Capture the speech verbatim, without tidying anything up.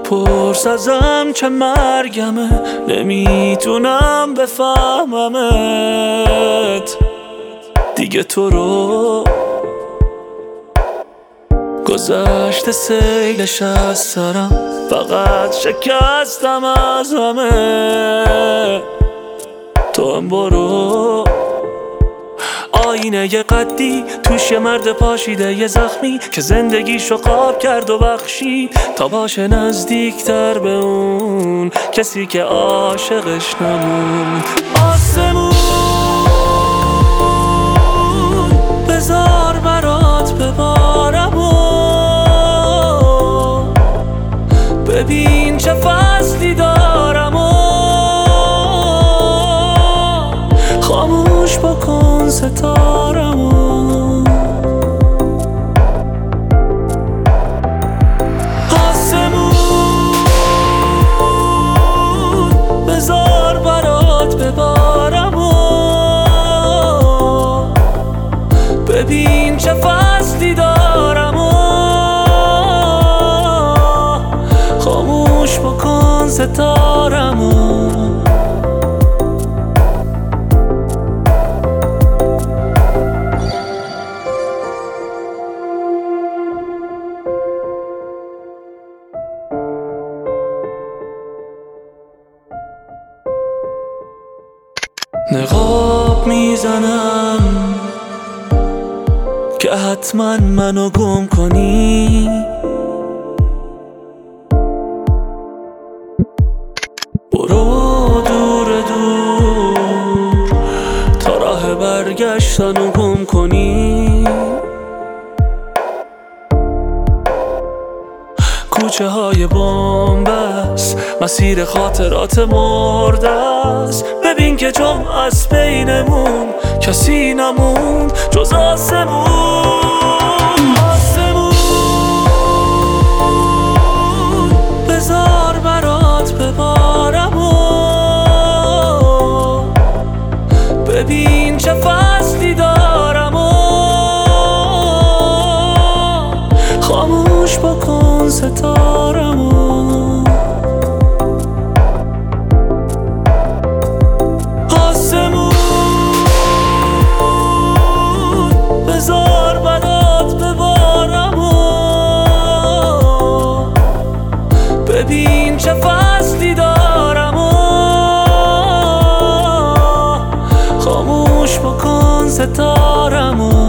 بپرس ازم چه مرگمه، نمیتونم بفهممت دیگه. تو رو گذشته سیلش از سرم، فقط شکستم از همه. تو هم برو آینه ی قدی، توش یه مرد پاشیده یه زخمی که زندگیشو قاب کرد و بخشید تا باشه نزدیکتر به اون کسی که عاشقش نموند. آسمون بذار برات ببارم و ببین چه فصلی دارم و خاموش بکن ستارمو. آسمون بذار برات ببارم و ببین چه فصلی دارم و خاموش بکن ستارمو. نقاب میزنم که حتما منو گم کنی، برو دور دور تا راه برگشتنو گم کنی. کوچه های بامبست، مسیر خاطرات مرده است. ببین که جم از بینمون کسی نموند جز آسمون. آسمون بذار برات ببارم و ببین چه فصلی دارم و خاموش بکن ستارمو. آسمون بذار برات ببارم و ببین چه فصلی دارم و خاموش بکن ستارمو.